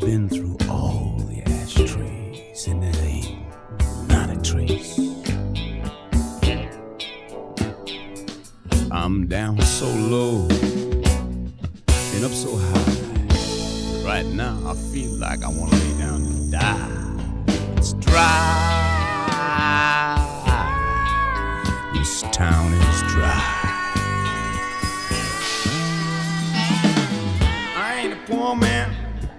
been through all the ashtrays and there ain't not a trace. I'm down so low and up so high. Right now I feel like I wanna lay down and die. It's dry. This town is